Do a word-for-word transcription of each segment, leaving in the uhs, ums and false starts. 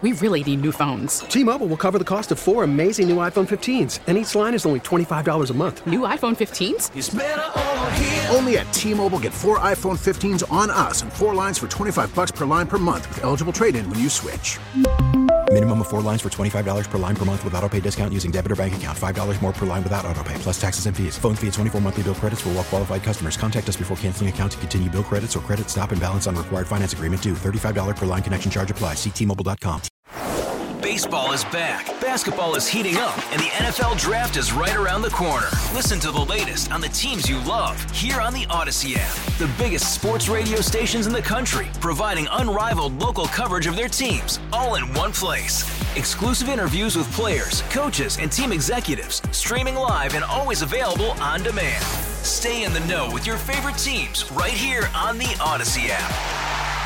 We really need new phones. T-Mobile will cover the cost of four amazing new iPhone fifteens, and each line is only twenty-five dollars a month. New iPhone fifteens? It's better over here. Only at T-Mobile, get four iPhone fifteens on us and four lines for twenty-five dollars per line per month with eligible trade-in when you switch. Minimum of four lines for twenty-five dollars per line per month with autopay discount using debit or bank account. five dollars more per line without autopay, plus taxes and fees. Phone fee at twenty-four monthly bill credits for well-qualified customers. Contact us before canceling account to continue bill credits or credit stop and balance on required finance agreement due. thirty-five dollars per line connection charge applies. See T Mobile dot com. Baseball is back, basketball is heating up, and the N F L Draft is right around the corner. Listen to the latest on the teams you love here on the Odyssey app. The biggest sports radio stations in the country, providing unrivaled local coverage of their teams, all in one place. Exclusive interviews with players, coaches, and team executives, streaming live and always available on demand. Stay in the know with your favorite teams right here on the Odyssey app.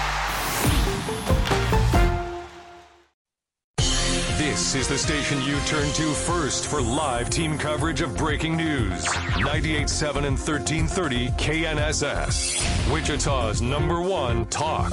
This is the station you turn to first for live team coverage of breaking news. ninety-eight point seven and thirteen thirty K N S S, Wichita's number one talk.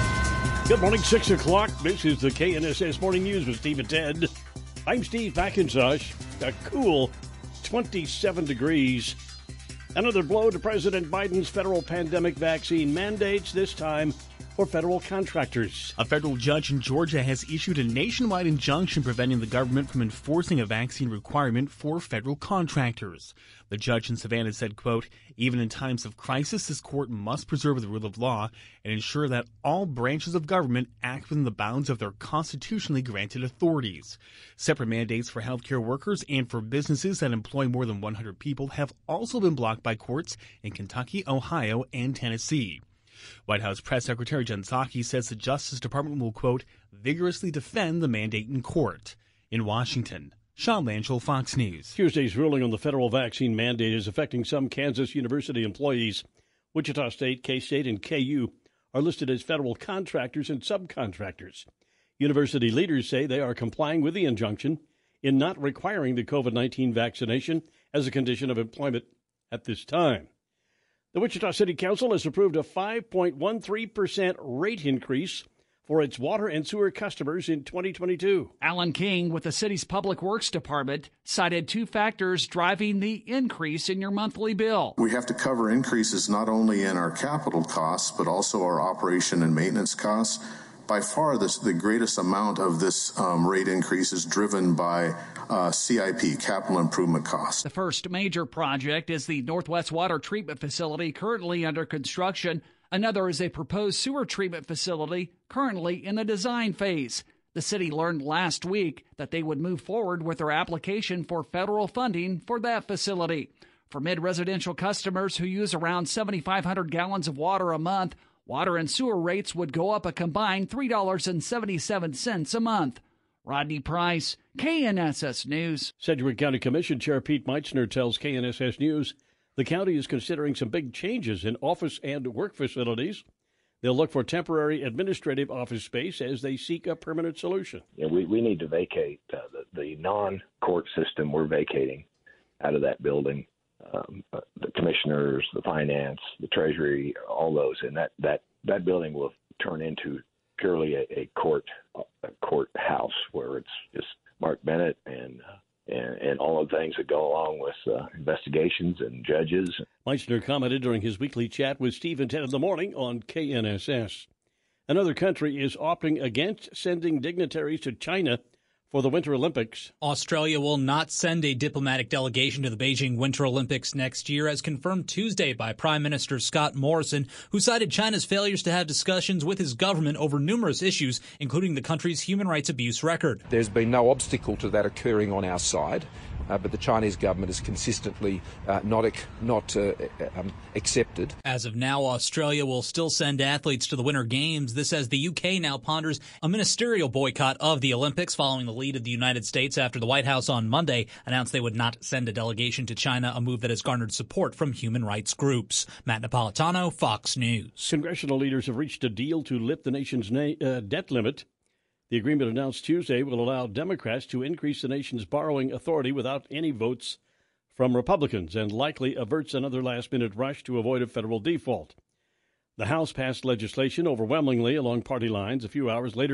Good morning, six o'clock. This is the K N S S Morning News with Steve and Ted. I'm Steve McIntosh. A cool twenty-seven degrees. Another blow to President Biden's federal pandemic vaccine mandates, this time for federal contractors. A federal judge in Georgia has issued a nationwide injunction preventing the government from enforcing a vaccine requirement for federal contractors. The judge in Savannah said, quote, even in times of crisis, this court must preserve the rule of law and ensure that all branches of government act within the bounds of their constitutionally granted authorities. Separate mandates for healthcare workers and for businesses that employ more than one hundred people have also been blocked by courts in Kentucky, Ohio, and Tennessee. White House Press Secretary Jen Psaki says the Justice Department will, quote, vigorously defend the mandate in court. In Washington, Sean Lanchel, Fox News. Tuesday's ruling on the federal vaccine mandate is affecting some Kansas University employees. Wichita State, K-State, and K U are listed as federal contractors and subcontractors. University leaders say they are complying with the injunction in not requiring the covid nineteen vaccination as a condition of employment at this time. The Wichita City Council has approved a five point one three percent rate increase for its water and sewer customers in twenty twenty-two. Alan King with the city's Public Works Department cited two factors driving the increase in your monthly bill. We have to cover increases not only in our capital costs, but also our operation and maintenance costs. By far, this, the greatest amount of this um, rate increase is driven by uh, C I P, capital improvement costs. The first major project is the Northwest Water Treatment Facility, currently under construction. Another is a proposed sewer treatment facility, currently in the design phase. The city learned last week that they would move forward with their application for federal funding for that facility. For mid-residential customers who use around seventy-five hundred gallons of water a month, water and sewer rates would go up a combined three dollars and seventy-seven cents a month. Rodney Price, K N S S News. Sedgwick County Commission Chair Pete Meitzner tells K N S S News the county is considering some big changes in office and work facilities. They'll look for temporary administrative office space as they seek a permanent solution. Yeah, we, we need to vacate uh, the, the non-court system we're vacating out of that building. Um, uh, the commissioners, the finance, the treasury, all those, and that, that, that building will turn into purely a, a court a courthouse where it's just Mark Bennett and uh, and, and all of the things that go along with uh, investigations and judges. Meitzner commented during his weekly chat with Steve and Ted in the morning on K N S S. Another country is opting against sending dignitaries to China for the Winter Olympics. Australia will not send a diplomatic delegation to the Beijing Winter Olympics next year, as confirmed Tuesday by Prime Minister Scott Morrison, who cited China's failures to have discussions with his government over numerous issues, including the country's human rights abuse record. There's been no obstacle to that occurring on our side. Uh, but the Chinese government is consistently uh, not not uh, um, accepted. As of now, Australia will still send athletes to the Winter Games. This as the U K now ponders a ministerial boycott of the Olympics, following the lead of the United States after the White House on Monday announced they would not send a delegation to China, a move that has garnered support from human rights groups. Matt Napolitano, Fox News. Congressional leaders have reached a deal to lift the nation's na- uh, debt limit. The agreement announced Tuesday will allow Democrats to increase the nation's borrowing authority without any votes from Republicans and likely averts another last-minute rush to avoid a federal default. The House passed legislation overwhelmingly along party lines. A few hours later,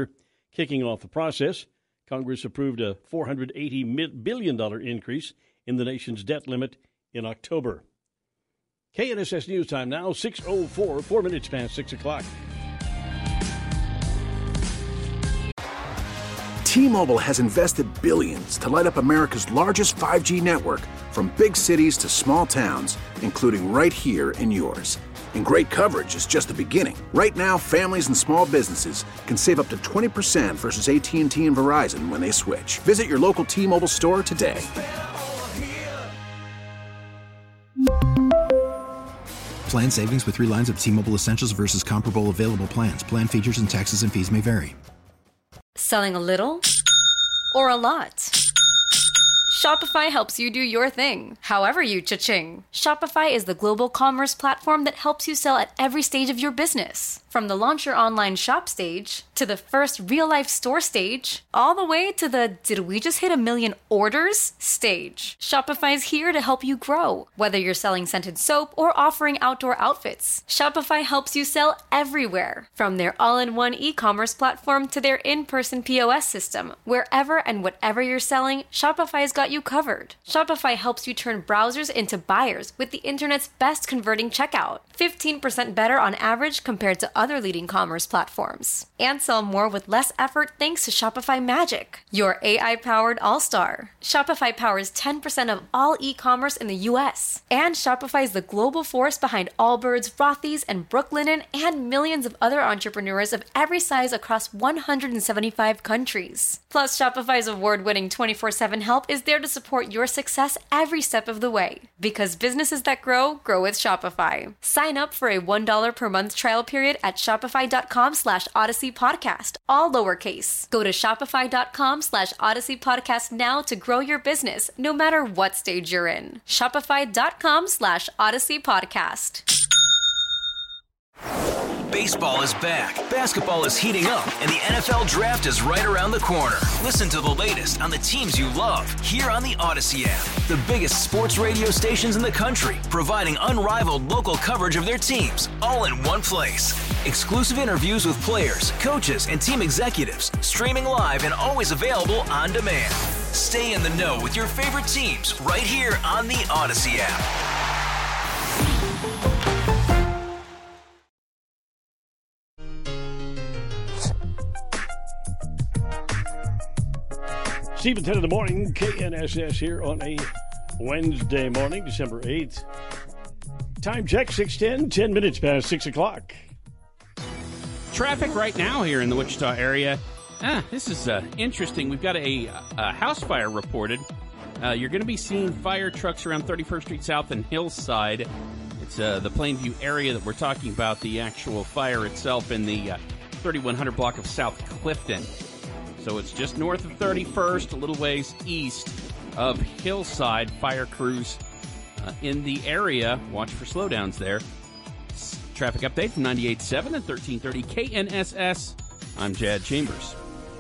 Kicking off the process, Congress approved a four hundred eighty billion dollars increase in the nation's debt limit in October. K N S S News Time now, six oh four, four minutes past six o'clock. T-Mobile has invested billions to light up America's largest five G network, from big cities to small towns, including right here in yours. And great coverage is just the beginning. Right now, families and small businesses can save up to twenty percent versus A T and T and Verizon when they switch. Visit your local T-Mobile store today. Plan savings with three lines of T-Mobile Essentials versus comparable available plans. Plan features and taxes and fees may vary. Selling a little or a lot? Shopify helps you do your thing, however you cha-ching. Shopify is the global commerce platform that helps you sell at every stage of your business. From the launch your online shop stage, to the first real-life store stage, all the way to the did we just hit a million orders stage. Shopify's here to help you grow. Whether you're selling scented soap or offering outdoor outfits, Shopify helps you sell everywhere. From their all-in-one e-commerce platform to their in-person P O S system, wherever and whatever you're selling, Shopify's got you covered. Shopify helps you turn browsers into buyers with the internet's best converting checkout. fifteen percent better on average compared to other leading commerce platforms. And sell more with less effort thanks to Shopify Magic, your A I-powered all-star. Shopify powers ten percent of all e-commerce in the U S. And Shopify is the global force behind Allbirds, Rothy's, and Brooklinen, and millions of other entrepreneurs of every size across one hundred seventy-five countries. Plus, Shopify's award-winning twenty-four seven help is there to support your success every step of the way. Because businesses that grow, grow with Shopify. Sign up for a one dollar per month trial period at shopify.com slash Odyssey Podcast, all lowercase. Go to shopify.com slash Odyssey Podcast now to grow your business, no matter what stage you're in. Shopify.com slash Odyssey Podcast. Baseball is back, basketball is heating up, and the N F L Draft is right around the corner. Listen to the latest on the teams you love here on the Odyssey app. The biggest sports radio stations in the country, providing unrivaled local coverage of their teams, all in one place. Exclusive interviews with players, coaches, and team executives, streaming live and always available on demand. Stay in the know with your favorite teams right here on the Odyssey app. Stephen, ten in the morning, K N S S here on a Wednesday morning, December eighth. Time check, six ten, ten minutes past six o'clock. Traffic right now here in the Wichita area. Ah, this is uh, interesting. We've got a, a house fire reported. Uh, you're going to be seeing fire trucks around thirty-first Street South and Hillside. It's uh, the Plainview area that we're talking about, the actual fire itself in the uh, thirty-one hundred block of South Clifton. So it's just north of thirty-first, a little ways east of Hillside. Fire crews uh, in the area. Watch for slowdowns there. Traffic update from ninety-eight point seven and thirteen thirty K N S S. I'm Jad Chambers.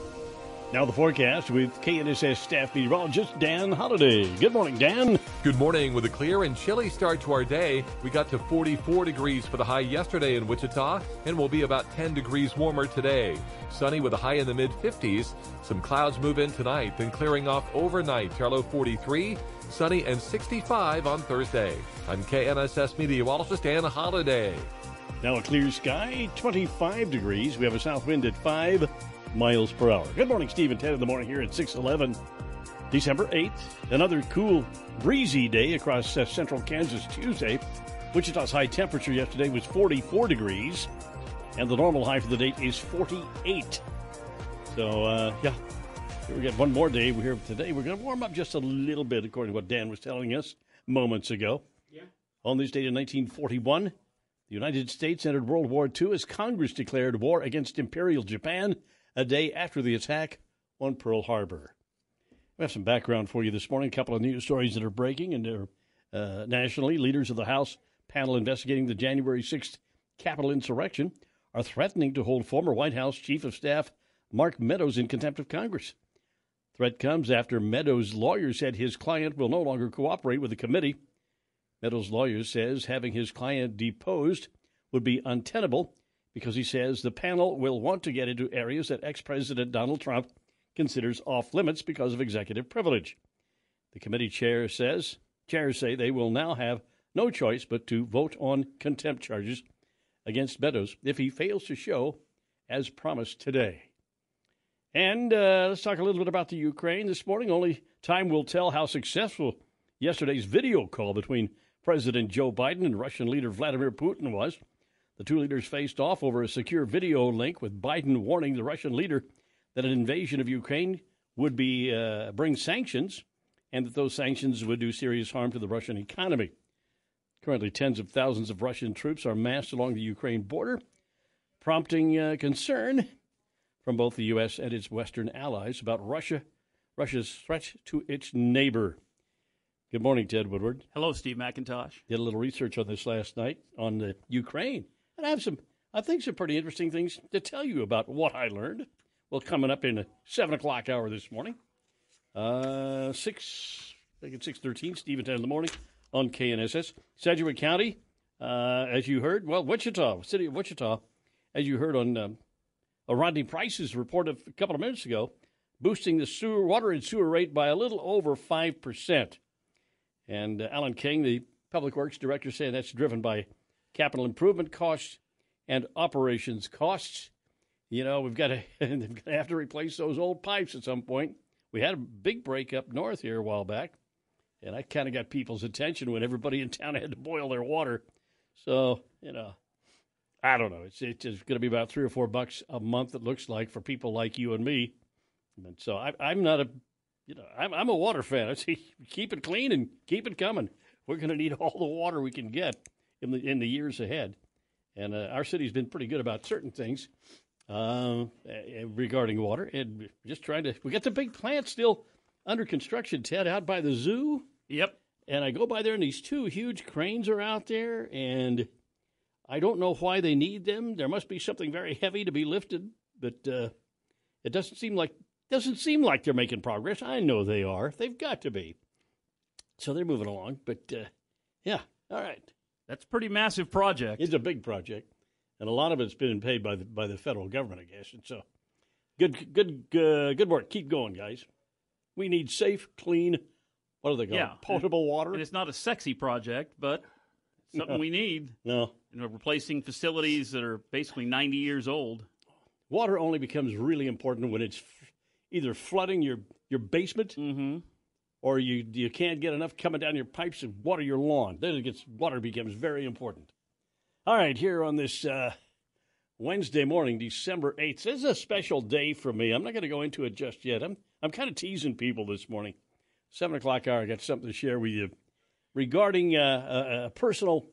Now the forecast with K N S S staff meteorologist Dan Holliday. Good morning, Dan. Good morning. With a clear and chilly start to our day, we got to forty-four degrees for the high yesterday in Wichita, and will be about ten degrees warmer today. Sunny with a high in the mid-fifties. Some clouds move in tonight, then clearing off overnight. Our low forty-three, sunny and sixty-five on Thursday. I'm K N S S meteorologist Dan Holliday. Now a clear sky, twenty-five degrees. We have a south wind at five miles per hour. Good morning, Stephen. ten in the morning here at six eleven, December eighth. Another cool, breezy day across uh, central Kansas Tuesday. Wichita's high temperature yesterday was forty-four degrees, and the normal high for the day is forty-eight. So, uh, yeah, here we get one more day. We're here today. We're going to warm up just a little bit, according to what Dan was telling us moments ago. Yeah. On this date in nineteen forty-one, the United States entered World War Two as Congress declared war against Imperial Japan a day after the attack on Pearl Harbor. We have some background for you this morning, a couple of news stories that are breaking, and they're uh, nationally. Leaders of the House panel investigating the January sixth Capitol insurrection are threatening to hold former White House Chief of Staff Mark Meadows in contempt of Congress. Threat comes after Meadows' lawyer said his client will no longer cooperate with the committee. Meadows' lawyer says having his client deposed would be untenable because he says the panel will want to get into areas that ex-President Donald Trump considers off-limits because of executive privilege. The committee chair says, chairs say they will now have no choice but to vote on contempt charges against Meadows if he fails to show as promised today. And uh, let's talk a little bit about the Ukraine this morning. Only time will tell how successful yesterday's video call between President Joe Biden and Russian leader Vladimir Putin was. The two leaders faced off over a secure video link, with Biden warning the Russian leader that an invasion of Ukraine would be uh, bring sanctions, and that those sanctions would do serious harm to the Russian economy. Currently, tens of thousands of Russian troops are massed along the Ukraine border, prompting uh, concern from both the U S and its Western allies about Russia, Russia's threat to its neighbor. Good morning, Ted Woodward. Hello, Steve McIntosh. Did a little research on this last night on the Ukraine, and I have some, I think, some pretty interesting things to tell you about what I learned. Well, coming up in the seven o'clock hour this morning, uh, six, I think it's six thirteen. Steve and Ted in the morning on K N S S. Sedgwick County, uh, as you heard, well, Wichita, city of Wichita, as you heard on um, Rodney Price's report a couple of minutes ago, boosting the sewer water and sewer rate by a little over five percent. And uh, Alan King, the Public Works Director, saying that's driven by capital improvement costs and operations costs. You know, we've got to have to replace those old pipes at some point. We had a big break up north here a while back, and I kind of got people's attention when everybody in town had to boil their water. So, you know, I don't know. It's, it's going to be about three or four bucks a month, it looks like, for people like you and me. And so I, I'm not a, you know, I'm, I'm a water fan. I say keep it clean and keep it coming. We're going to need all the water we can get in the in the years ahead. And uh, our city's been pretty good about certain things uh, regarding water. And just trying to, we got the big plant still under construction, Ted, out by the zoo. Yep. And I go by there, and these two huge cranes are out there, and I don't know why they need them. There must be something very heavy to be lifted, but uh, it doesn't seem like doesn't seem like they're making progress. I know they are. They've got to be. So they're moving along. But uh, yeah, all right. That's a pretty massive project. It's a big project, and a lot of it's been paid by the by the federal government, I guess. And so, good, good, uh, good work. Keep going, guys. We need safe, clean. What are they called? Yeah. Potable water. And it's not a sexy project, but something No. we need. No. You know, replacing facilities that are basically ninety years old. Water only becomes really important when it's f- either flooding your, your basement, mm-hmm. or you you can't get enough coming down your pipes and water your lawn. Then it gets water becomes very important. All right, here on this uh, Wednesday morning, December eighth. This is a special day for me. I'm not going to go into it just yet. I'm I'm kind of teasing people this morning. Seven o'clock hour, I got something to share with you regarding uh, a, a personal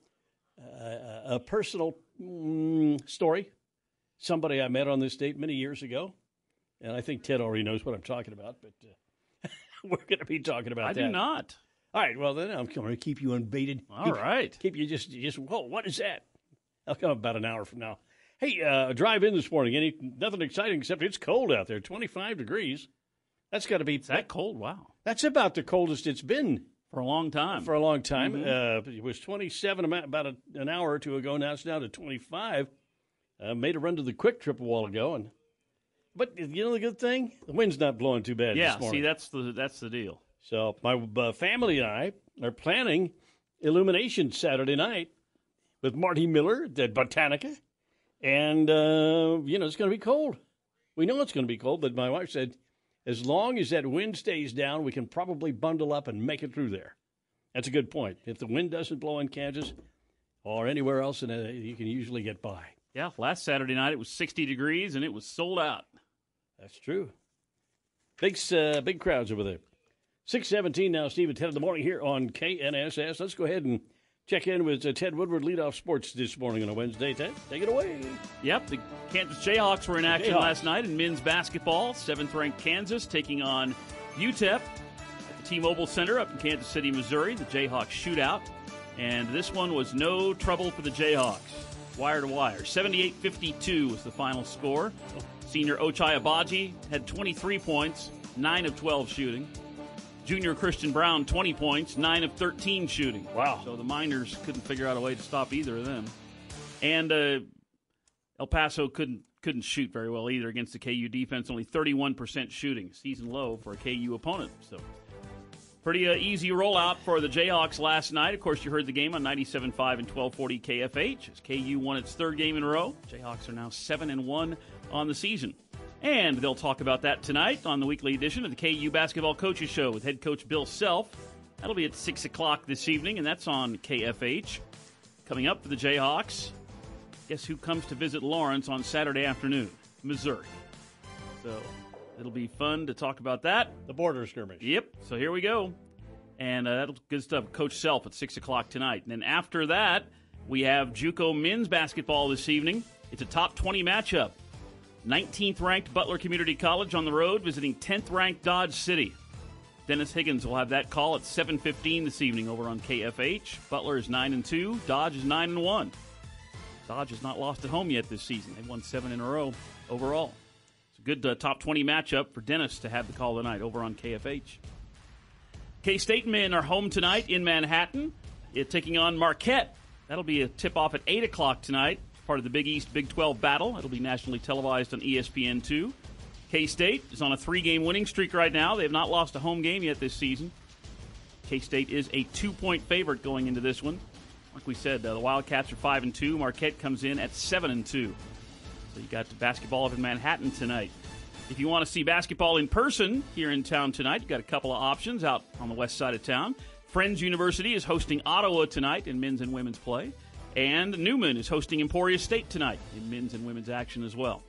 uh, a personal mm, story. Somebody I met on this date many years ago, and I think Ted already knows what I'm talking about, but uh, we're going to be talking about I that. do not. All right, well, then I'm going to keep you unbaited. All keep, right. Keep you just, just, whoa, what is that? I'll come about an hour from now. Hey, uh, drive in this morning. Any Nothing exciting except it's cold out there, twenty-five degrees. That's got to be. It's that cold? Wow. That's about the coldest it's been. For a long time. For a long time. Mm-hmm. Uh, it was twenty-seven about a, an hour or two ago. Now it's down to twenty-five. Uh, made a run to the Quick Trip a while ago. and But you know the good thing? The wind's not blowing too bad yeah, this morning. see, that's the that's the deal. So my uh, family and I are planning Illumination Saturday night with Marty Miller at Botanica. And, uh, you know, it's going to be cold. We know it's going to be cold, but my wife said, as long as that wind stays down, we can probably bundle up and make it through there. That's a good point. If the wind doesn't blow in Kansas or anywhere else, in a, you can usually get by. Yeah, last Saturday night it was sixty degrees and it was sold out. That's true. Big, uh, big crowds over there. six seventeen now, Steve, at ten in the morning here on K N S S. Let's go ahead and check in with uh, Ted Woodward, leadoff sports this morning on a Wednesday. Ted, take it away. Yep, the Kansas Jayhawks were in action Jayhawks. last night in men's basketball. seventh-ranked Kansas taking on U T E P at the T-Mobile Center up in Kansas City, Missouri. The Jayhawks shootout. And this one was no trouble for the Jayhawks. Wire to wire. seventy-eight fifty-two was the final score. Senior Ochai Abaji had twenty-three points, nine of twelve shooting. Junior Christian Brown, twenty points, nine of thirteen shooting. Wow. So the Miners couldn't figure out a way to stop either of them. And uh, El Paso couldn't couldn't shoot very well either against the K U defense. Only thirty-one percent shooting, season low for a K U opponent. So pretty uh, easy rollout for the Jayhawks last night. Of course, you heard the game on ninety-seven point five and twelve forty K F H as K U won its third game in a row. Jayhawks are now seven and one on the season. And they'll talk about that tonight on the weekly edition of the K U Basketball Coaches Show with head coach Bill Self. That'll be at six o'clock this evening, and that's on K F H. Coming up for the Jayhawks, guess who comes to visit Lawrence on Saturday afternoon? Missouri. So it'll be fun to talk about that. The border skirmish. Yep. So here we go. And uh, that'll good stuff. Coach Self at six o'clock tonight. And then after that, we have JUCO men's basketball this evening. It's a top twenty matchup. nineteenth ranked Butler Community College on the road visiting tenth ranked Dodge City. Dennis Higgins will have that call at seven fifteen this evening over on K F H. Butler is nine and two. Dodge is nine and one. Dodge has not lost at home yet this season. They've won seven in a row overall. It's a good uh, top twenty matchup for Dennis to have the call tonight over on K F H. K-State men are home tonight in Manhattan. It's taking on Marquette. That'll be a tip-off at eight o'clock tonight, part of the Big East Big twelve battle. It'll be nationally televised on E S P N two. K-State is on a three-game winning streak right now. They have not lost a home game yet this season. K-State is a two-point favorite going into this one. Like we said, uh, the Wildcats are five and two. Marquette comes in at seven and two. So you got the basketball up in Manhattan tonight. If you want to see basketball in person here in town tonight, you've got a couple of options out on the west side of town. Friends University is hosting Ottawa tonight in men's and women's play. And Newman is hosting Emporia State tonight in men's and women's action as well.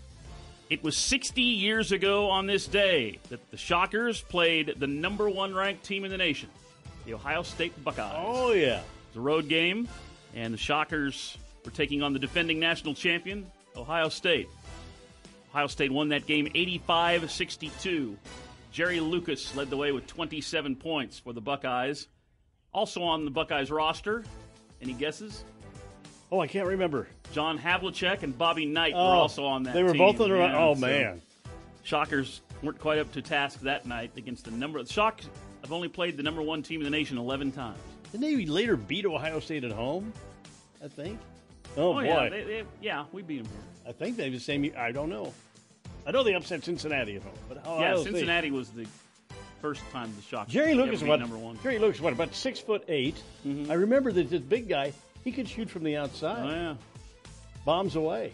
It was sixty years ago on this day that the Shockers played the number one ranked team in the nation, the Ohio State Buckeyes. Oh, yeah. It was a road game, and the Shockers were taking on the defending national champion, Ohio State. Ohio State won that game eighty-five sixty-two. Jerry Lucas led the way with twenty-seven points for the Buckeyes. Also on the Buckeyes roster, any guesses? Oh, I can't remember. John Havlicek and Bobby Knight oh, were also on that They were team. both on the yeah, Oh, so man. Shockers weren't quite up to task that night against the number. The Shock have only played the number one team in the nation eleven times. Didn't they later beat Ohio State at home, I think? Oh, oh boy. Yeah, they, they, yeah, we beat them here. I think they the same. I don't know. I know they upset Cincinnati at home. But Ohio yeah, State. Cincinnati was the first time the Shockers Jerry Lucas, beat what? number one. Jerry Lucas, what, about six foot eight? Mm-hmm. I remember that this big guy, he could shoot from the outside. Oh, yeah. Bombs away.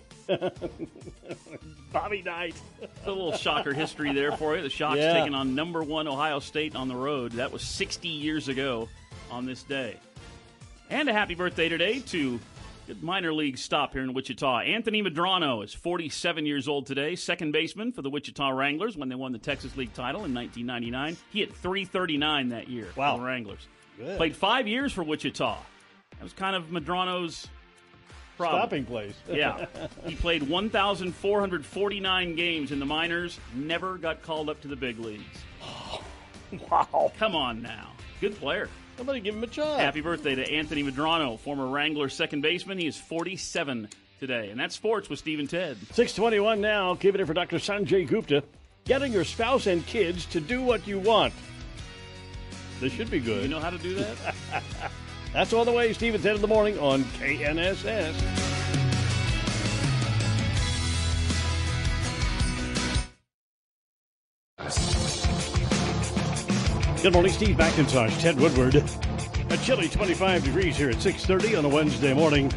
Bobby Knight. A little Shocker history there for you. The Shocks yeah. taking on number one Ohio State on the road. That was sixty years ago on this day. And a happy birthday today to good minor league stop here in Wichita. Anthony Medrano is forty-seven years old today, second baseman for the Wichita Wranglers when they won the Texas League title in nineteen ninety-nine. He hit three thirty-nine that year wow. for the Wranglers. Good. Played five years for Wichita. That was kind of Medrano's problem. Stopping place. Yeah. He played one thousand four hundred forty-nine games in the minors, never got called up to the big leagues. Wow. Come on now. Good player. Somebody give him a job. Happy birthday to Anthony Medrano, former Wrangler second baseman. He is forty-seven today. And that's sports with Steve and Ted. six twenty-one now. Keep it in for Doctor Sanjay Gupta. Getting your spouse and kids to do what you want. This should be good. You know how to do that? That's all the way. Steve and Ted in the morning on K N S S. Good morning, Steve McIntosh, Ted Woodward. A chilly twenty-five degrees here at six thirty on a Wednesday morning.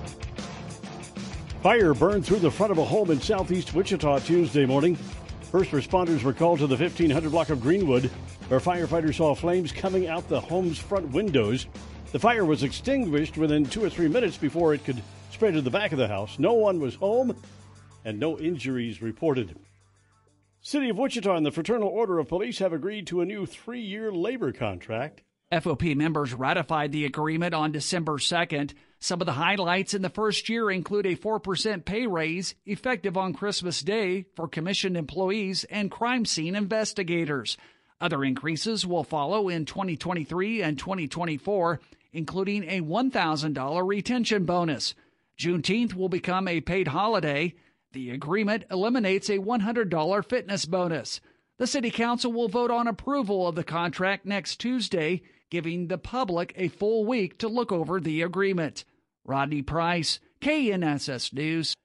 Fire burned through the front of a home in southeast Wichita Tuesday morning. First responders were called to the fifteen hundred block of Greenwood, where firefighters saw flames coming out the home's front windows. The fire was extinguished within two or three minutes before it could spread to the back of the house. No one was home, and no injuries reported. City of Wichita and the Fraternal Order of Police have agreed to a new three-year labor contract. F O P members ratified the agreement on December second. Some of the highlights in the first year include a four percent pay raise effective on Christmas Day for commissioned employees and crime scene investigators. Other increases will follow in twenty twenty-three and twenty twenty-four, including a one thousand dollars retention bonus. Juneteenth will become a paid holiday. The agreement eliminates a one hundred dollars fitness bonus. The City Council will vote on approval of the contract next Tuesday, giving the public a full week to look over the agreement. Rodney Price, K N S S News.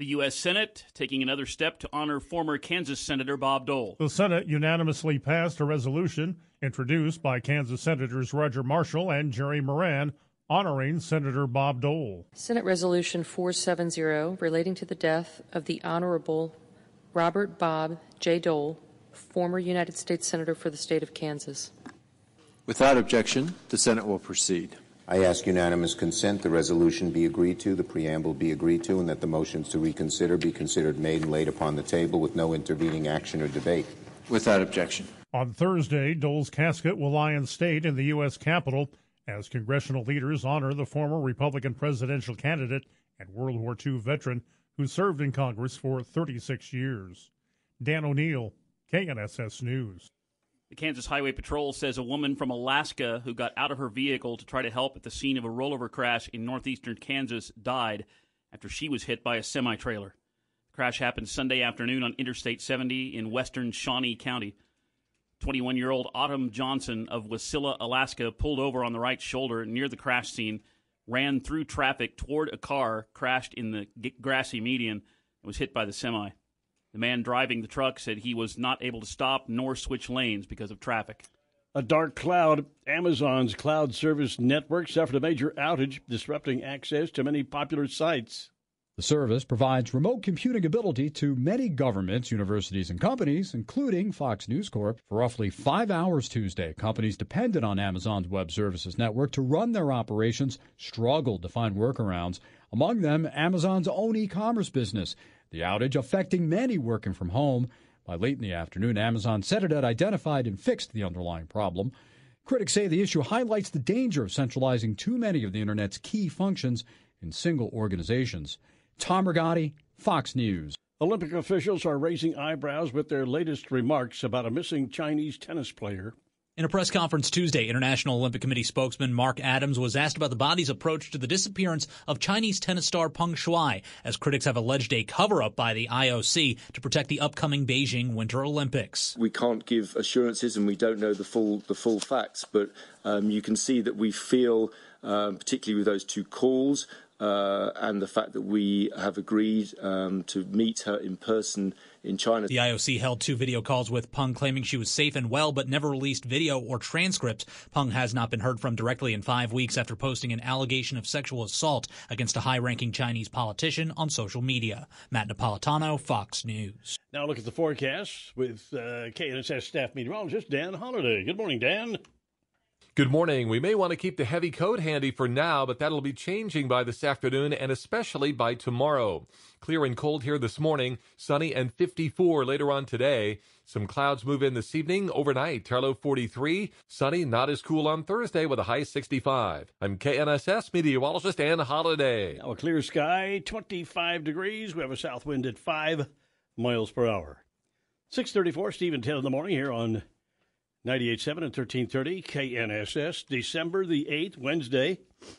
The U S. Senate taking another step to honor former Kansas Senator Bob Dole. The Senate unanimously passed a resolution introduced by Kansas Senators Roger Marshall and Jerry Moran honoring Senator Bob Dole. Senate Resolution four seventy relating to the death of the Honorable Robert Bob J. Dole, former United States Senator for the state of Kansas. Without objection, the Senate will proceed. I ask unanimous consent the resolution be agreed to, the preamble be agreed to, and that the motions to reconsider be considered made and laid upon the table with no intervening action or debate. Without objection. On Thursday, Dole's casket will lie in state in the U S. Capitol as congressional leaders honor the former Republican presidential candidate and World War Two veteran who served in Congress for thirty-six years. Dan O'Neill, K N S S News. The Kansas Highway Patrol says a woman from Alaska who got out of her vehicle to try to help at the scene of a rollover crash in northeastern Kansas died after she was hit by a semi-trailer. The crash happened Sunday afternoon on Interstate seventy in western Shawnee County. twenty-one-year-old Autumn Johnson of Wasilla, Alaska, pulled over on the right shoulder near the crash scene, ran through traffic toward a car, crashed in the grassy median, and was hit by the semi. The man driving the truck said he was not able to stop nor switch lanes because of traffic. A dark cloud. Amazon's cloud service network suffered a major outage, disrupting access to many popular sites. The service provides remote computing ability to many governments, universities, and companies, including Fox News Corp. For roughly five hours Tuesday, companies dependent on Amazon's web services network to run their operations struggled to find workarounds, among them Amazon's own e-commerce business. The outage affecting many working from home. By late in the afternoon, Amazon said it had identified and fixed the underlying problem. Critics say the issue highlights the danger of centralizing too many of the Internet's key functions in single organizations. Tom Rigotti, Fox News. Olympic officials are raising eyebrows with their latest remarks about a missing Chinese tennis player. In a press conference Tuesday, International Olympic Committee spokesman Mark Adams was asked about the body's approach to the disappearance of Chinese tennis star Peng Shuai, as critics have alleged a cover-up by the I O C to protect the upcoming Beijing Winter Olympics. We can't give assurances and we don't know the full the full facts, but um, you can see that we feel, um, particularly with those two calls, Uh, and the fact that we have agreed um, to meet her in person in China. The I O C held two video calls with Peng, claiming she was safe and well, but never released video or transcripts. Peng has not been heard from directly in five weeks after posting an allegation of sexual assault against a high-ranking Chinese politician on social media. Matt Napolitano, Fox News. Now look at the forecast with uh, K N S S staff meteorologist Dan Holliday. Good morning, Dan. Good morning. We may want to keep the heavy coat handy for now, but that'll be changing by this afternoon and especially by tomorrow. Clear and cold here this morning, sunny and fifty-four later on today. Some clouds move in this evening. Overnight, Tarlow forty-three, sunny, not as cool on Thursday with a high sixty-five. I'm K N S S meteorologist Dan Holliday. Now a clear sky, twenty-five degrees. We have a south wind at five miles per hour. six thirty-four, Steve and ten in the morning here on ninety-eight point seven and thirteen thirty K N S S, December the eighth, Wednesday.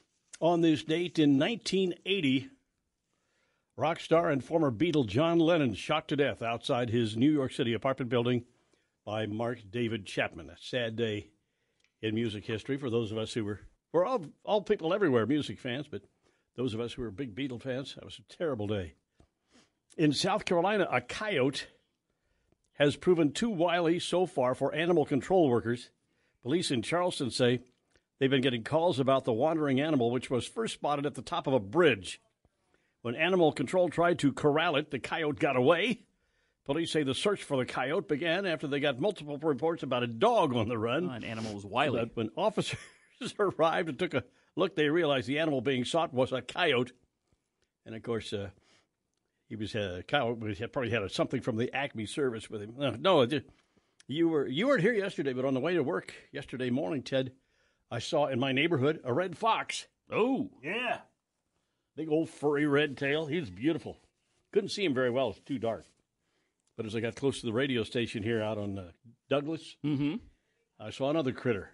On this date in nineteen eighty, rock star and former Beatle John Lennon shot to death outside his New York City apartment building by Mark David Chapman. A sad day in music history for those of us who were, we're all, all people everywhere, music fans, but those of us who were big Beatle fans, that was a terrible day. In South Carolina, a coyote has proven too wily so far for animal control workers. Police in Charleston say they've been getting calls about the wandering animal, which was first spotted at the top of a bridge. When animal control tried to corral it, the coyote got away. Police say the search for the coyote began after they got multiple reports about a dog on the run. Oh, an animal was wily. But when officers arrived and took a look, they realized the animal being sought was a coyote. And, of course, uh, He was a coyote. He had probably had a, something from the Acme service with him. Uh, no, it, you were you weren't here yesterday, but on the way to work yesterday morning, Ted, I saw in my neighborhood a red fox. Oh, yeah, big old furry red tail. He was beautiful. Couldn't see him very well; it's too dark. But as I got close to the radio station here out on uh, Douglas, mm-hmm. I saw another critter.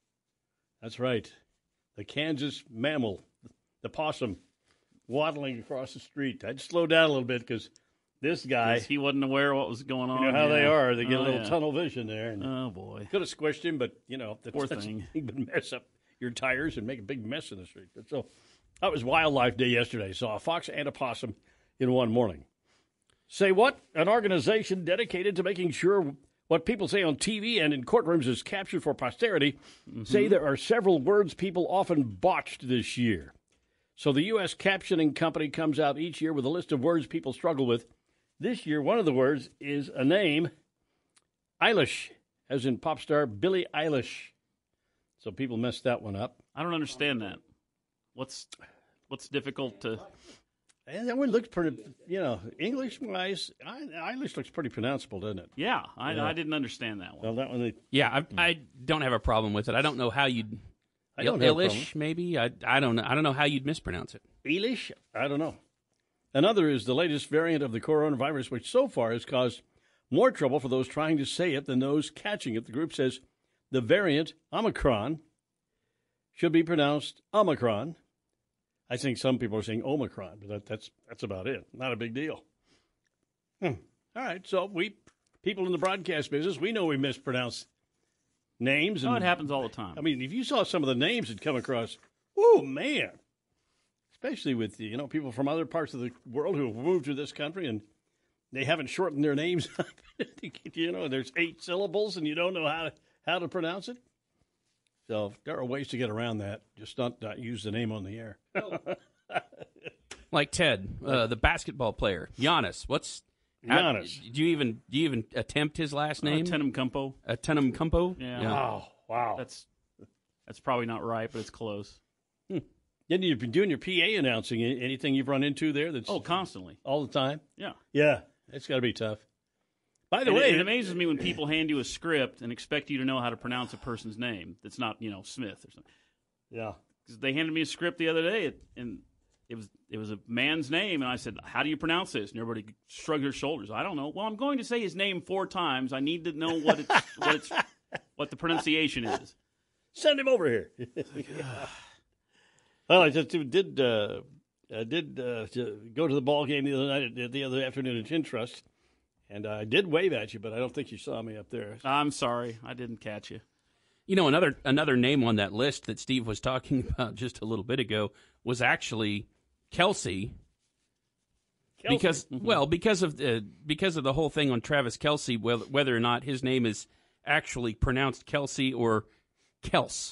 That's right, the Kansas mammal, the possum, waddling across the street. I'd slow down a little bit because this guy, he wasn't aware of what was going on. You know how yeah. they are. They get oh, a little yeah. tunnel vision there. And oh, boy. Could have squished him, but, you know, that's, Poor that's thing. He would mess up your tires and make a big mess in the street. But so that was Wildlife Day yesterday. Saw a fox and a possum in one morning. Say what? An organization dedicated to making sure what people say on T V and in courtrooms is captured for posterity, mm-hmm. say there are several words people often botched this year. So the U S Captioning Company comes out each year with a list of words people struggle with. This year, one of the words is a name, Eilish, as in pop star Billie Eilish. So people messed that one up. I don't understand that. What's what's difficult to... And that one looks pretty, you know, English-wise, Eilish looks pretty pronounceable, doesn't it? Yeah, I, yeah. I didn't understand that one. Well, that one... They, yeah, I, I don't have a problem with it. I don't know how you'd... I don't have Eilish, maybe? I, I don't know. I don't know how you'd mispronounce it. Eilish? I don't know. Another is the latest variant of the coronavirus, which so far has caused more trouble for those trying to say it than those catching it. The group says the variant, Omicron, should be pronounced Omicron. I think some people are saying Omicron, but that, that's that's about it. Not a big deal. Hmm. All right, so we, people in the broadcast business, we know we mispronounce names. And, oh, it happens all the time. I mean, if you saw some of the names that come across, oh, man. Especially with, you know, people from other parts of the world who have moved to this country and they haven't shortened their names up. You know, there's eight syllables and you don't know how to, how to pronounce it. So there are ways to get around that. Just not, not use the name on the air. Like Ted, uh, the basketball player, Giannis. What's Giannis? How, do you even do you even attempt his last name? Uh, Tenumkumpo. Uh, Tenumkumpo. Yeah. yeah. Wow. Wow. That's that's probably not right, but it's close. Hmm. Then you've been doing your P A announcing. Anything you've run into there? That's oh, constantly, all the time. Yeah. Yeah. It's got to be tough. By the and way, it, it amazes me when people hand you a script and expect you to know how to pronounce a person's name that's not, you know, Smith or something. Yeah. Because they handed me a script the other day, and it was it was a man's name, and I said, "How do you pronounce this?" And everybody shrugged their shoulders. I don't know. Well, I'm going to say his name four times. I need to know what it's what it's what the pronunciation is. Send him over here. Well, I just did uh, I did uh, go to the ball game the other night, the other afternoon at Chin Trust. And I did wave at you, but I don't think you saw me up there. I'm sorry. I didn't catch you. You know, another another name on that list that Steve was talking about just a little bit ago was actually Kelce. Kelce. Because, mm-hmm. well, because of the, because of the whole thing on Travis Kelce, whether, whether or not his name is actually pronounced Kelsey or Kels.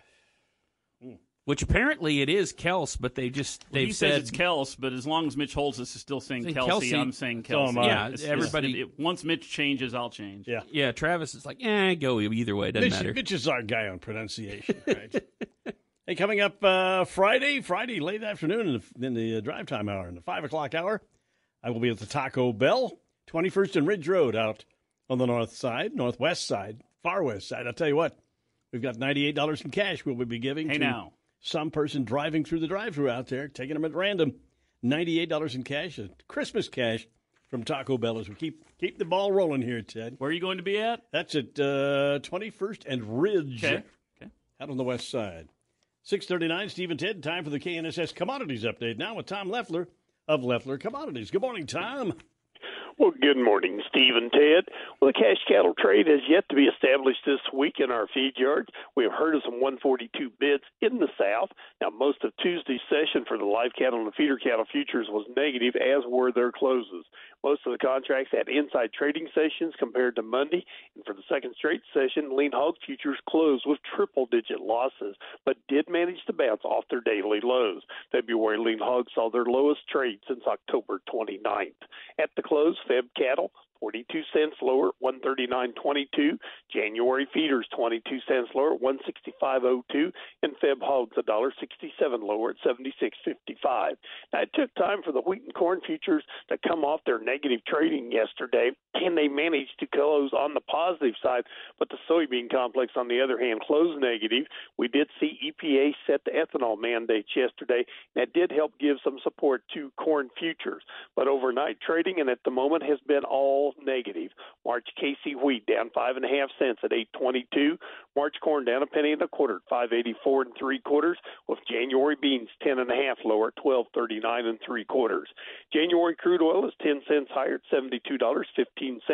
Which apparently it is Kels, but they just well, they've he said says it's Kels, but as long as Mitch Holtz is still saying Kelsey, Kelsey, I'm saying Kelsey. So yeah, it's, everybody. It's, it, once Mitch changes, I'll change. Yeah, yeah. Travis is like, eh, go either way, doesn't Mitch, matter. Mitch is our guy on pronunciation, right? Hey, coming up uh, Friday, Friday late afternoon in the, in the uh, drive time hour, in the five o'clock hour, I will be at the Taco Bell, twenty-first and Ridge Road, out on the north side, northwest side, far west side. I'll tell you what, we've got ninety-eight dollars in cash we'll be giving. Hey to now. Some person driving through the drive-thru out there, taking them at random. ninety-eight dollars in cash, Christmas cash from Taco Bell as we keep keep the ball rolling here, Ted. Where are you going to be at? That's at uh, twenty-first and Ridge, okay. Okay. out on the west side. six thirty-nine, Steve and Ted, time for the K N S S Commodities Update. Now with Tom Leffler of Leffler Commodities. Good morning, Tom. Well, good morning, Steve and Ted. Well, the cash cattle trade has yet to be established this week in our feed yards. We have heard of some one forty-two bids in the South. Now, most of Tuesday's session for the live cattle and the feeder cattle futures was negative, as were their closes. Most of the contracts had inside trading sessions compared to Monday. And for the second straight session, lean hog futures closed with triple-digit losses, but did manage to bounce off their daily lows. February lean hogs saw their lowest trade since October twenty-ninth. At the close, Feb cattle forty-two cents lower, one thirty-nine twenty-two. January feeders twenty-two cents lower, one sixty-five oh two, and Feb hogs one dollar sixty-seven lower at seventy-six fifty-five. Now, it took time for the wheat and corn futures to come off their negative trading yesterday, and they managed to close on the positive side, but the soybean complex, on the other hand, closed negative. We did see E P A set the ethanol mandates yesterday. That did help give some support to corn futures, but overnight trading, and at the moment, has been all negative. March K C wheat down five and a half cents at eight twenty-two. March corn down a penny and a quarter at five eighty-four and three quarters. With January beans ten and a half lower at twelve thirty-nine and three quarters. January crude oil is ten cents higher at seventy-two dollars and fifteen cents.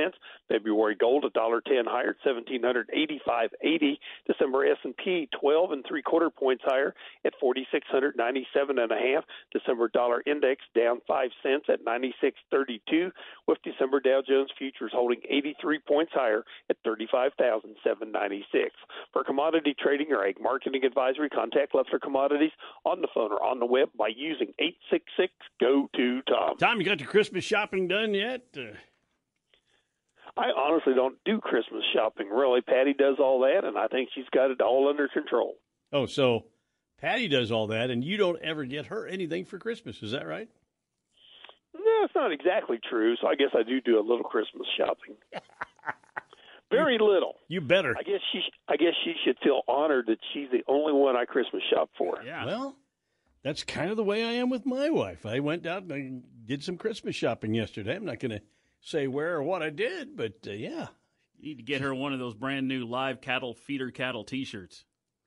February gold one dollar ten higher at seventeen eighty-five eighty. December S and P twelve and three quarter points higher at forty-six ninety-seven and a half. December dollar index down five cents at ninety-six thirty-two, with December Dow Jones futures holding eighty-three points higher at thirty-five thousand seven hundred ninety-six. For commodity trading or ag marketing advisory, contact Leffler Commodities on the phone or on the web by using eight six six, G O two, Tom. Tom, you got your Christmas shopping done yet? Uh... I honestly don't do Christmas shopping, really. Patty does all that, and I think she's got it all under control. Oh, so Patty does all that, and you don't ever get her anything for Christmas. Is that right? No, it's not exactly true, so I guess I do do a little Christmas shopping. Very little. You better. I guess she I guess she should feel honored that she's the only one I Christmas shop for. Yeah. Well, that's kind of the way I am with my wife. I went out and I did some Christmas shopping yesterday. I'm not going to say where or what I did, but uh, yeah. You need to get her one of those brand new live cattle feeder cattle T-shirts.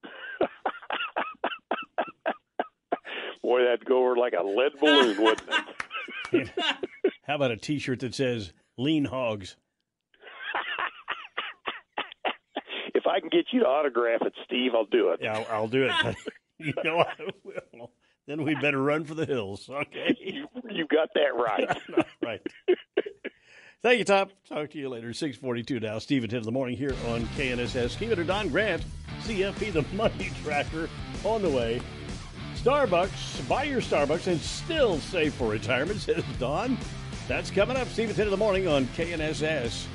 Boy, that'd go over like a lead balloon, wouldn't it? How about a T-shirt that says "Lean Hogs"? If I can get you to autograph it, Steve, I'll do it. Yeah, I'll, I'll do it. You know I will. Then we better run for the hills, okay? You, you got that right. Right. Thank you, Tom. Talk to you later. six forty-two now. Steve and Ted in the morning here on K N S S. Keep it to Don Grant, C F P, the money tracker, on the way. Starbucks, buy your Starbucks and still save for retirement, says Don. That's coming up. Steve and Ted in the morning on K N S S.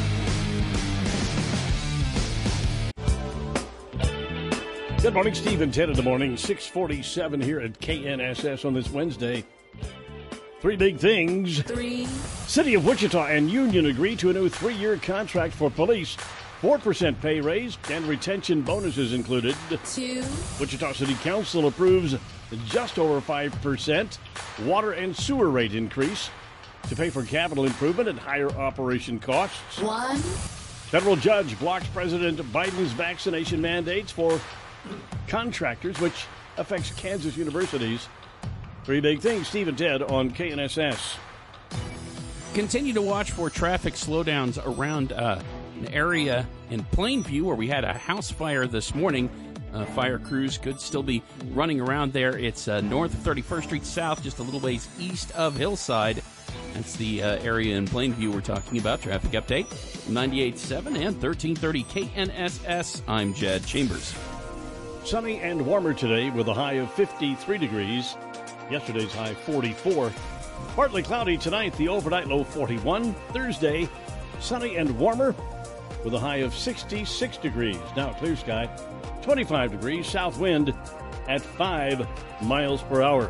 Good morning, Steve and Ted in the morning. six forty-seven here at K N S S on this Wednesday. Three big things. Three. City of Wichita and Union agree to a new three-year contract for police. four percent pay raise and retention bonuses included. Two. Wichita City Council approves just over five percent water and sewer rate increase to pay for capital improvement and higher operation costs. One. Federal judge blocks President Biden's vaccination mandates for contractors, which affects Kansas universities. Three big things. Steve and Ted on K N S S. Continue to watch for traffic slowdowns around uh, an area in Plainview where we had a house fire this morning. Uh, fire crews could still be running around there. It's uh, north of thirty-first Street South, just a little ways east of Hillside. That's the uh, area in Plainview we're talking about. Traffic update, ninety-eight point seven and thirteen thirty K N S S. I'm Jed Chambers. Sunny and warmer today with a high of fifty-three degrees. Yesterday's high forty-four. Partly cloudy tonight, the overnight low forty-one. Thursday, sunny and warmer with a high of sixty-six degrees. Now clear sky, twenty-five degrees, south wind at five miles per hour.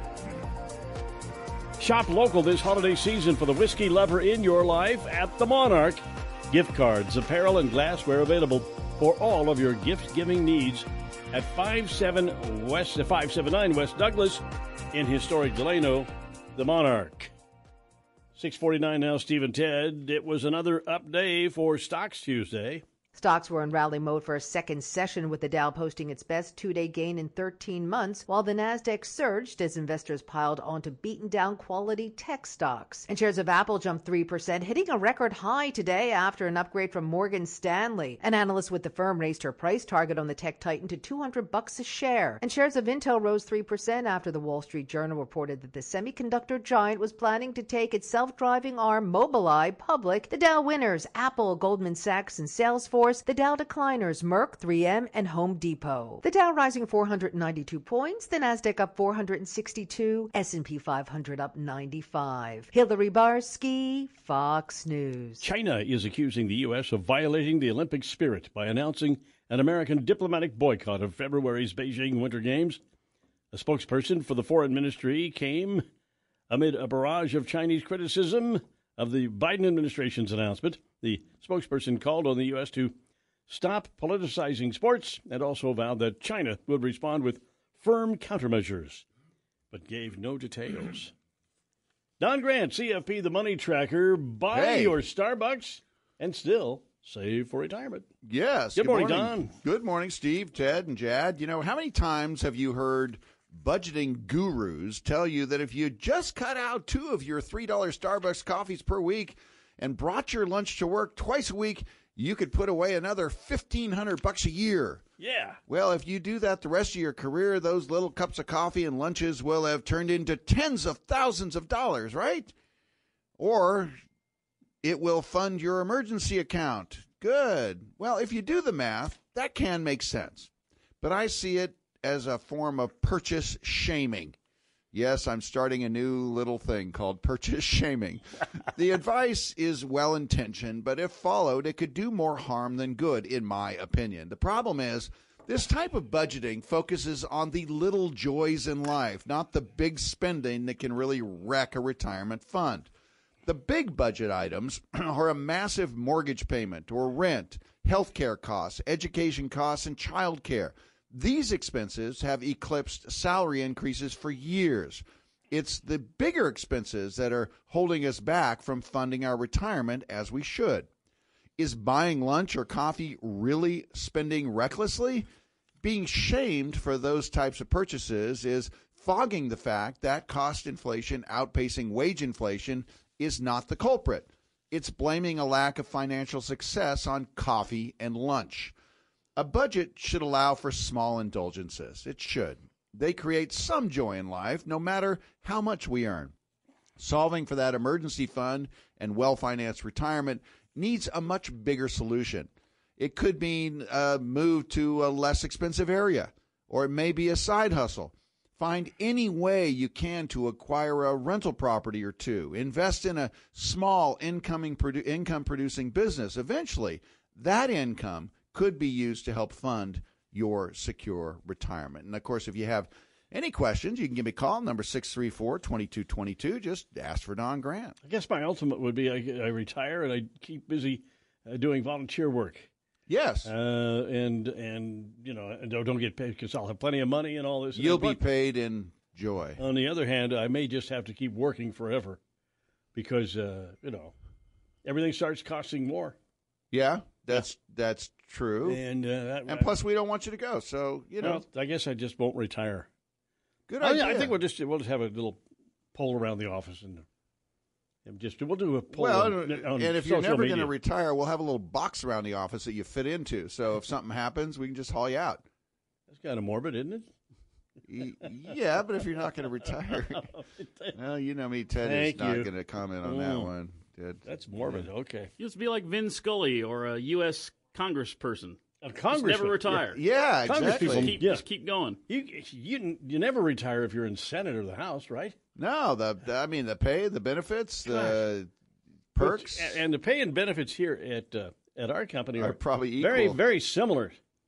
Shop local this holiday season for the whiskey lover in your life at the Monarch. Gift cards, apparel, and glassware available for all of your gift-giving needs at five seven West, five seventy-nine West Douglas in historic Delano, the Monarch. six forty-nine now, Steve and Ted. It was another up day for Stocks Tuesday. Stocks were in rally mode for a second session, with the Dow posting its best two-day gain in thirteen months, while the Nasdaq surged as investors piled onto beaten-down quality tech stocks. And shares of Apple jumped three percent, hitting a record high today after an upgrade from Morgan Stanley. An analyst with the firm raised her price target on the tech titan to two hundred bucks a share. And shares of Intel rose three percent after the Wall Street Journal reported that the semiconductor giant was planning to take its self-driving arm Mobileye public. The Dow winners, Apple, Goldman Sachs, and Salesforce. The Dow decliners, Merck, three M, and Home Depot. The Dow rising four hundred ninety-two points, the Nasdaq up four hundred sixty-two, S and P five hundred up ninety-five. Hillary Barsky, Fox News. China is accusing the U S of violating the Olympic spirit by announcing an American diplomatic boycott of February's Beijing Winter Games. A spokesperson for the foreign ministry came amid a barrage of Chinese criticism of the Biden administration's announcement. The spokesperson called on the U S to stop politicizing sports and also vowed that China would respond with firm countermeasures, but gave no details. Don Grant, C F P, the money tracker. Buy hey. your Starbucks and still save for retirement. Yes. Good, good morning, morning, Don. Good morning, Steve, Ted, and Jad. You know, how many times have you heard budgeting gurus tell you that if you just cut out two of your three dollar Starbucks coffees per week, and brought your lunch to work twice a week, you could put away another fifteen hundred bucks a year. Yeah. Well, if you do that the rest of your career, those little cups of coffee and lunches will have turned into tens of thousands of dollars, right? Or it will fund your emergency account. Good. Well, if you do the math, that can make sense. But I see it as a form of purchase shaming. Yes, I'm starting a new little thing called purchase shaming. The advice is well-intentioned, but if followed, it could do more harm than good, in my opinion. The problem is, this type of budgeting focuses on the little joys in life, not the big spending that can really wreck a retirement fund. The big budget items are a massive mortgage payment or rent, health care costs, education costs, and child care. These expenses have eclipsed salary increases for years. It's the bigger expenses that are holding us back from funding our retirement as we should. Is buying lunch or coffee really spending recklessly? Being shamed for those types of purchases is fogging the fact that cost inflation outpacing wage inflation is not the culprit. It's blaming a lack of financial success on coffee and lunch. A budget should allow for small indulgences. It should. They create some joy in life, no matter how much we earn. Solving for that emergency fund and well-financed retirement needs a much bigger solution. It could mean a move to a less expensive area, or it may be a side hustle. Find any way you can to acquire a rental property or two. Invest in a small incoming produ- income-producing business. Eventually, that income could be used to help fund your secure retirement. And, of course, if you have any questions, you can give me a call, number six three four, two two two two. Just ask for Don Grant. I guess my ultimate would be I, I retire and I keep busy uh, doing volunteer work. Yes. Uh, and, and you know, and don't get paid because I'll have plenty of money and all this. You'll be paid in joy. On the other hand, I may just have to keep working forever because, uh, you know, everything starts costing more. Yeah, that's that's true. And uh, that, and plus, we don't want you to go. So you know, well, I guess I just won't retire. Good I, idea. I think we'll just we'll just have a little poll around the office and, and just we'll do a poll. Well, on, on and if you're never going to retire, we'll have a little box around the office that you fit into. So if something happens, we can just haul you out. That's kind of morbid, isn't it? Yeah, but if you're not going to retire, well, you know me, Ted Thank is not you. going to comment on Mm. that one. Ted. That's morbid. Yeah. Okay. He used to be like Vin Scully or a U S congressperson. A congressman. Just never retire. Yeah, yeah exactly. Just keep, yeah. just keep going. You, you you never retire if you're in Senate or the House, right? No, the, the I mean the pay, the benefits, the perks, Which, and the pay and benefits here at uh, at our company are, are probably equal. very very similar.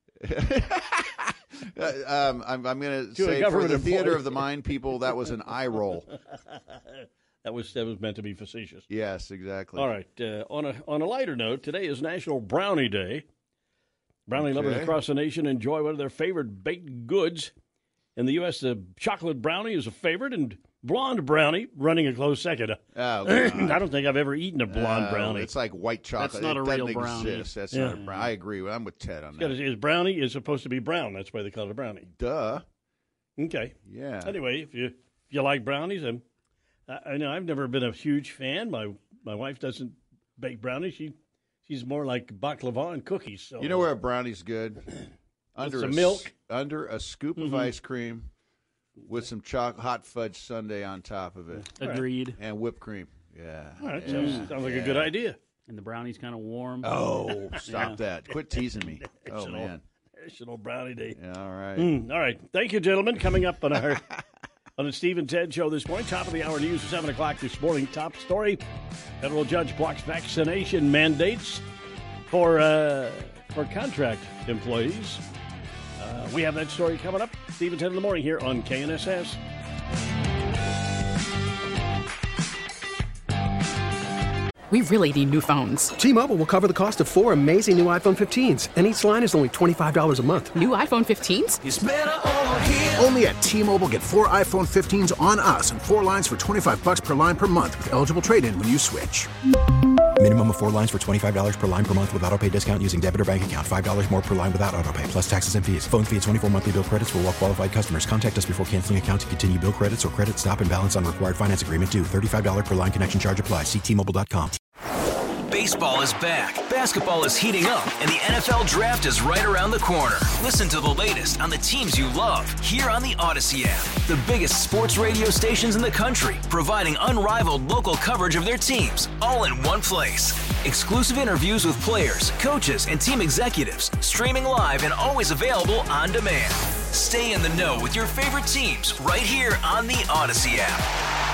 uh, um, I'm, I'm going To to a say for government the theater employee. of the mind people, that was an eye roll. That was that was meant to be facetious. Yes, exactly. All right. Uh, on a on a lighter note, today is National Brownie Day. Brownie Okay. lovers across the nation enjoy one of their favorite baked goods. In the U S, the chocolate brownie is a favorite, and blonde brownie running a close second. Oh, I don't think I've ever eaten a blonde Uh, brownie. It's like white chocolate. That's not it a doesn't real brownie. exist. That's Yeah. not a brown. I agree. I'm with Ted on It's that. got a- is brownie is supposed to be brown. That's why they call it a brownie. Duh. Okay. Yeah. Anyway, if you if you like brownies, I'm, I, I know I've never been a huge fan. My my wife doesn't bake brownies. She she's more like baklava and cookies. So You know where a brownie's good? Under some a, milk. s- under a scoop of Mhm. ice cream with some choc- hot fudge sundae on top of it. Agreed. And whipped cream. Yeah. All right, yeah. sounds, sounds like a yeah. good idea. And the brownie's kind of warm. Oh, stop Yeah. that. Quit teasing me. Oh, National- man. National Brownie Day. Yeah, all right. Mm, all right. Thank you, gentlemen. Coming up on our on the Steve and Ted show this morning, top of the hour news at seven o'clock this morning. Top story: federal judge blocks vaccination mandates for uh, for contract employees. Uh, we have that story coming up. Steve and Ted in the morning here on K N S S. We really need new phones. T-Mobile will cover the cost of four amazing new iPhone fifteens, and each line is only twenty-five dollars a month. New iPhone fifteens? It's better over here. Only at T-Mobile, get four iPhone fifteens on us and four lines for twenty-five bucks per line per month with eligible trade-in when you switch. Minimum of four lines for twenty-five dollars per line per month with autopay discount using debit or bank account. five dollars more per line without autopay, plus taxes and fees. Phone fee at twenty-four monthly bill credits for well-qualified customers. Contact us before canceling account to continue bill credits or credit stop and balance on required finance agreement due. thirty-five dollars per line connection charge applies. See T Mobile dot com. Baseball is back, basketball is heating up, and the N F L Draft is right around the corner. Listen to the latest on the teams you love here on the Odyssey app. The biggest sports radio stations in the country, providing unrivaled local coverage of their teams, all in one place. Exclusive interviews with players, coaches, and team executives, streaming live and always available on demand. Stay in the know with your favorite teams right here on the Odyssey app.